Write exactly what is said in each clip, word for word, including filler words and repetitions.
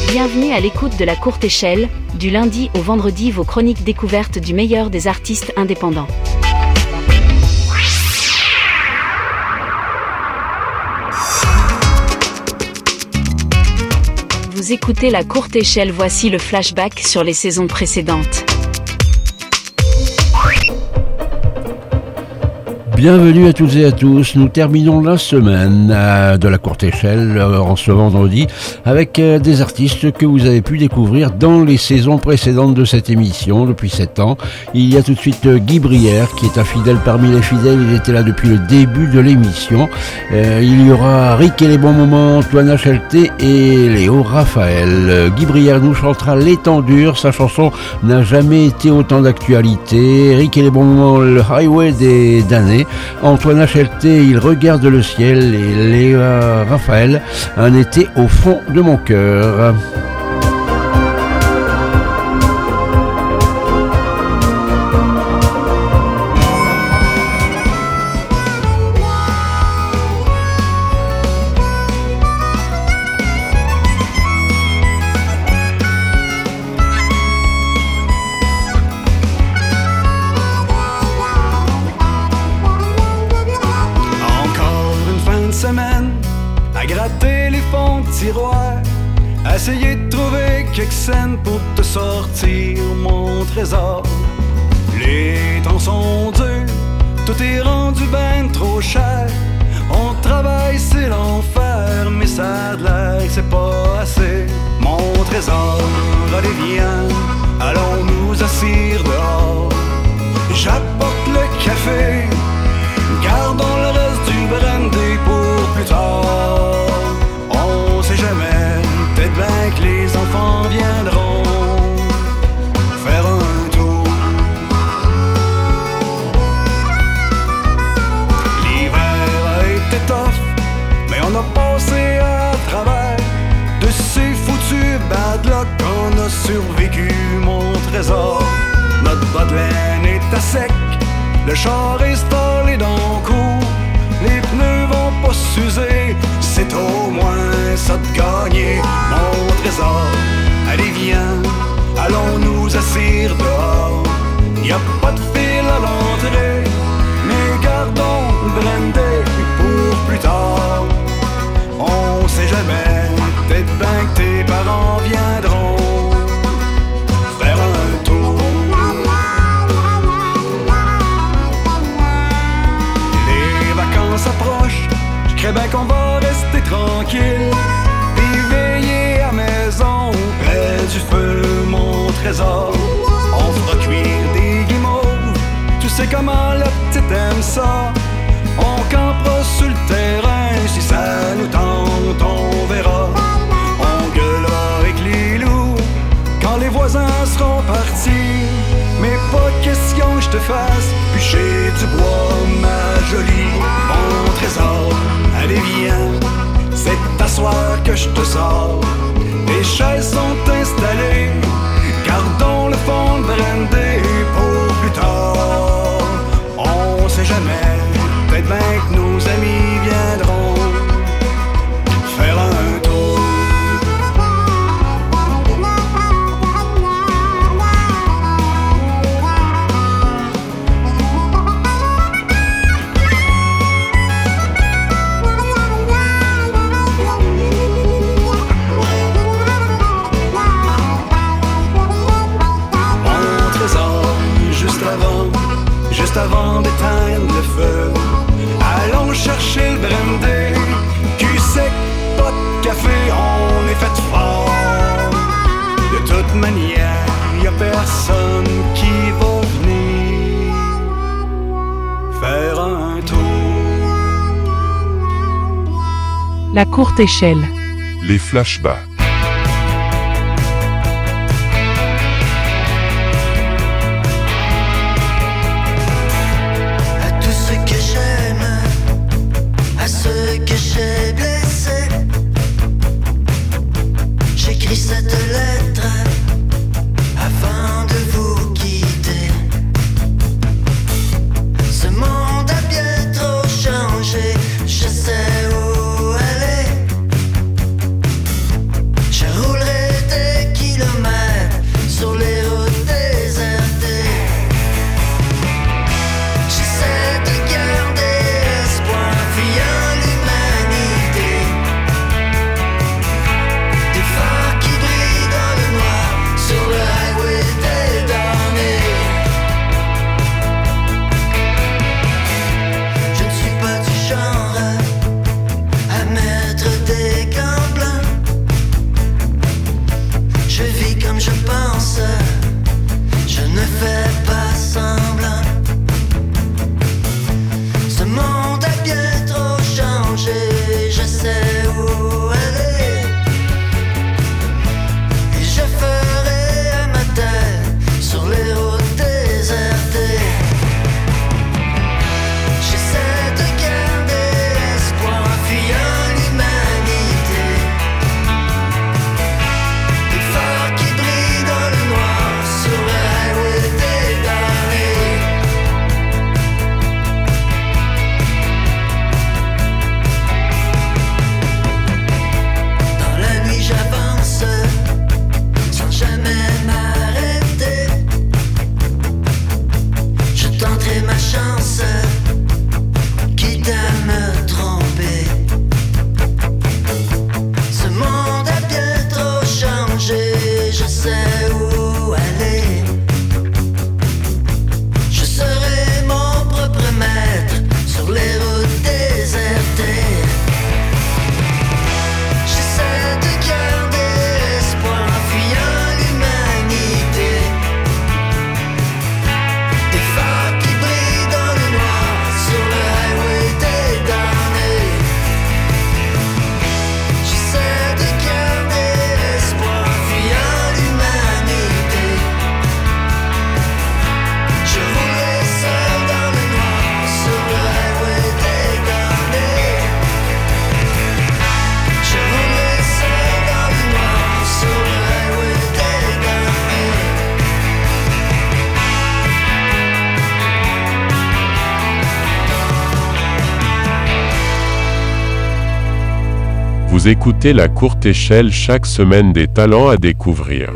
Bienvenue à l'écoute de La Courte Échelle, du lundi au vendredi vos chroniques découvertes du meilleur des artistes indépendants. Vous écoutez La Courte Échelle, voici le flashback sur les saisons précédentes. Bienvenue à toutes et à tous, nous terminons la semaine euh, de la courte échelle euh, en ce vendredi avec euh, des artistes que vous avez pu découvrir dans les saisons précédentes de cette émission depuis sept ans. Il y a tout de suite euh, Guy Brière qui est un fidèle parmi les fidèles, il était là depuis le début de l'émission. Euh, il y aura Rick et les bons moments, Antoine H L T et Léo Raphaël. Euh, Guy Brière nous chantera L'étendure, sa chanson n'a jamais été autant d'actualité. Rick et les bons moments, le highway des damnés. Antoine H L T, il regarde le ciel, et Léo Raphaël, un été au fond de mon cœur. Essayer de trouver quelques scènes pour te sortir mon trésor. Les temps sont durs, tout est rendu ben trop cher. On travaille, c'est l'enfer, mais ça a de l'air que c'est pas assez. Mon trésor, allez viens, allons nous asseoir dehors. J'apporte le café, gardons le reste du brandy pour plus tard. On sait jamais, peut-être bien que les enfants viendront faire un tour. L'hiver a été tough, mais on a passé à travers de ces foutus bad luck. On a survécu, mon trésor. Notre bas de laine est à sec, le char est stallé dans le cou. Les pneus vont pas s'user, c'est au moins ça de gagner. Mon trésor, allez viens, allons nous asseoir dehors. Y a pas de fil à l'entrée, mais gardons le brandy pour plus tard. On sait jamais, peut-être bien que tes parents viendront faire un tour. S'approche, je crains bien qu'on va rester tranquille, puis veiller à maison près du feu, mon trésor. On fera cuire des guimauves, tu sais comment la petite aime ça. On campera sur le terrain, si ça nous tente, on verra. On gueulera avec les loups quand les voisins seront partis. Mais pas question que je te fasse bûcher du bois, ma jolie. Mon trésor, allez viens, c'est t'asseoir que je te sors. Les chaises sont installées, gardons le fond de brandy pour plus tard. On sait jamais, peut-être bien que nos amis viendront faire un tour. Juste avant d'éteindre le feu, allons chercher le brandy. Cul sec, pas de café, on est fait fort. De toute manière, y a personne qui va venir faire un tour. La courte échelle. Les flashbacks. Je sais où aller, je roulerai Vous écoutez La Courte Échelle, chaque semaine des talents à découvrir.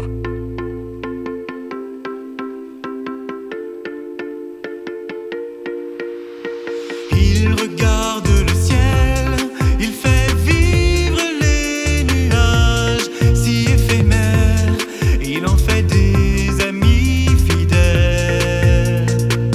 Il regarde le ciel, il fait vivre les nuages, si éphémères, il en fait des amis fidèles.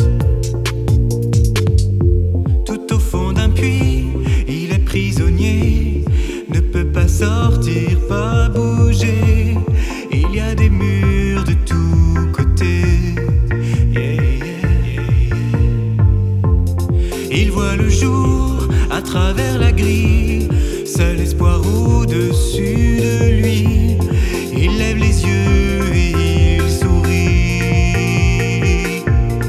Tout au fond d'un puits, il est prisonnier, ne peut pas sortir, pas bouger. Il y a des murs de tous côtés. Yeah, yeah, yeah. Il voit le jour à travers la grille, seul espoir au-dessus de lui. Il lève les yeux et il sourit.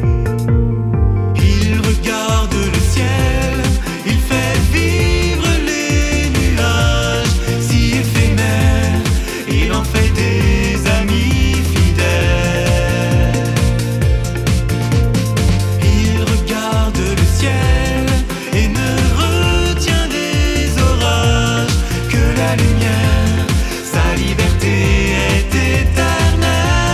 Il regarde le ciel, il fait vivre les nuages, si éphémères, il en fait des amis fidèles. Il regarde le ciel et ne retient des orages que la lumière, sa liberté est éternelle.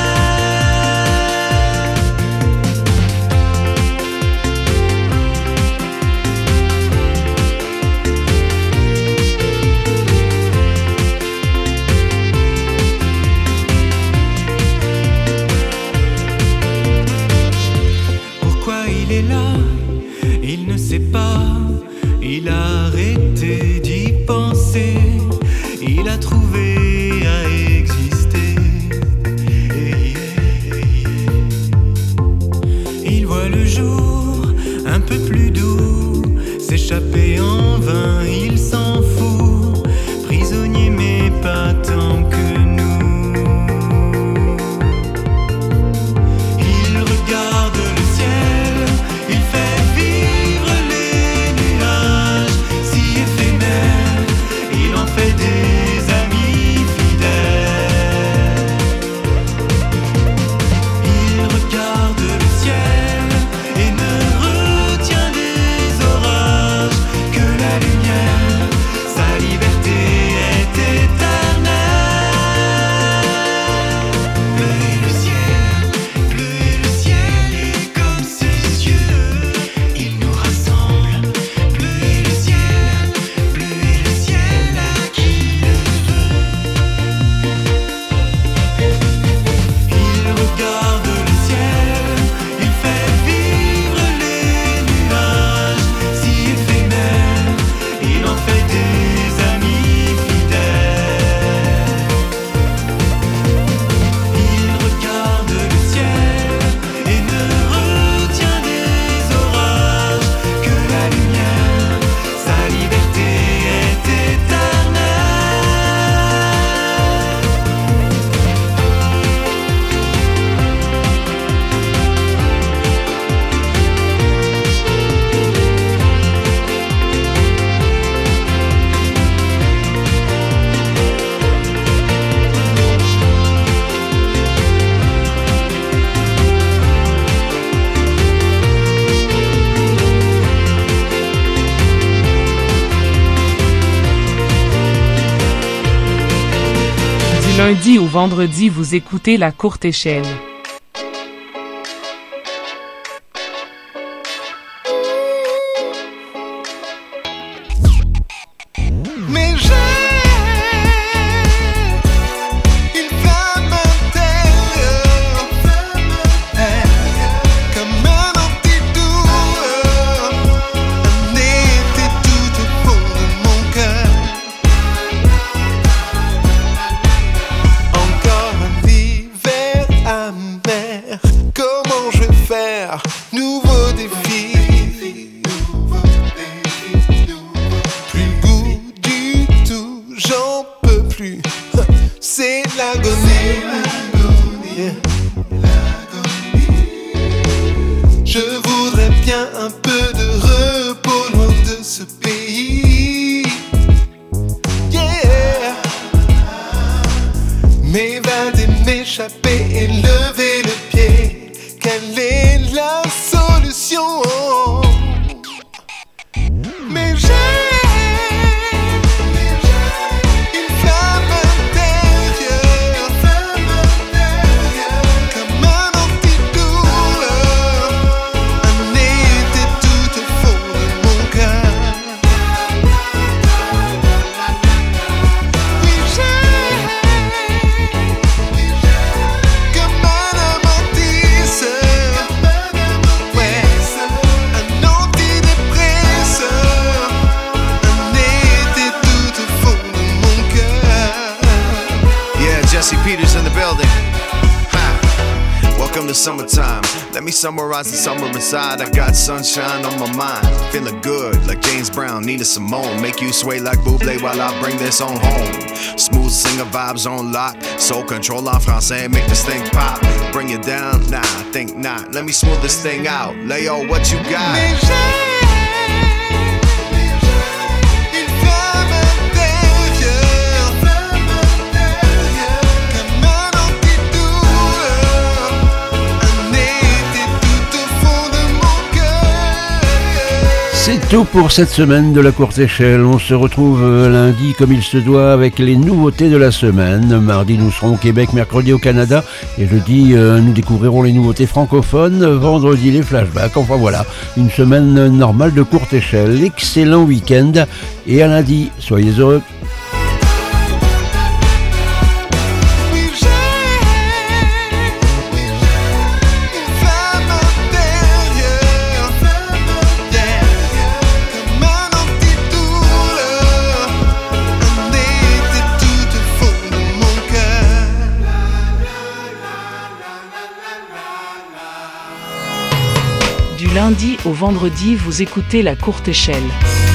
Pourquoi il est là, il ne sait pas. Il a arrêté d'y penser, il a trouvé à exister. Il voit le jour un peu plus doux, s'échapper en vain, il s'en fout. Prisonnier mais pas tant que nous. Il regarde le ciel, il fait vivre les nuages, si éphémères, il en fait des amis fidèles. Il regarde le ciel et ne retient des orages que la lumière, sa liberté est éternelle. Bleu est le ciel, bleu est le ciel, et comme ses yeux, il nous rassemble. Bleu est le ciel, bleu est le ciel à qui le veut. Il regarde le ciel, il fait vivre les nuages, si éphémères, il en fait des amis fidèles. Il regarde le ciel et ne retient des orages que la lumière, sa liberté est éternelle. Du lundi au vendredi, vous écoutez La Courte Échelle. Mais j'ai une flamme intérieure, comme un antidouleur, un été tout au fond de mon cœur. Encore un hiver amer, comment je vais faire? Nouveau défi. Plus le goût du tout, j'en peux plus. C'est l'agonie. Yeah. Je voudrais bien un peu de repos loin de ce pays. Yeah. M'évader, m'échapper et lever le pied. Quelle est la solution? Mais j'ai Jesse Peters in the building. Ha. Welcome to summertime. Let me summarize the summer inside. I got sunshine on my mind. Feeling good like James Brown, Nina Simone. Make you sway like Bublé while I bring this on home. Smooth singer vibes on lock. Soul control en français, make this thing pop. Bring you down? Nah, I think not. Let me smooth this thing out. Leo, what you got? C'est tout pour cette semaine de la courte échelle. On se retrouve lundi comme il se doit avec les nouveautés de la semaine. Mardi, nous serons au Québec, mercredi au Canada. Et jeudi, euh, nous découvrirons les nouveautés francophones. Vendredi, les flashbacks. Enfin voilà, une semaine normale de courte échelle. Excellent week-end. Et à lundi, soyez heureux. Du lundi au vendredi, vous écoutez La Courte Échelle.